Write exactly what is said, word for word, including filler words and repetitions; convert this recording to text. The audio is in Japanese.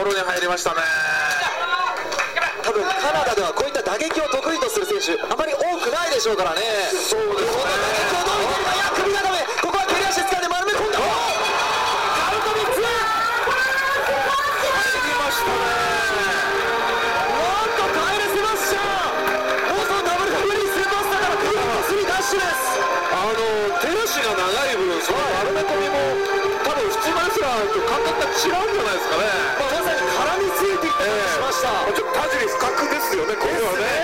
もろに入りましたね。 多分カナダではこういった打撃を得意とする選手あまり多くないでしょうからね。 そうですね。 首長め、ここは蹴り足掴んで丸め込んだ。カウントみっつ入りましたね。 なんとカエル・セバスチャン元 ダブリューダブリューイー スーパースターからクリーンスリーダッシュです。 あの手足が長い分その丸め込みも多分普通のレスラーと感覚が違うんじゃないですかね。 まあ、まさに絡みついていってしました、 えー、ちょっと田尻不覚ですよね、これはね。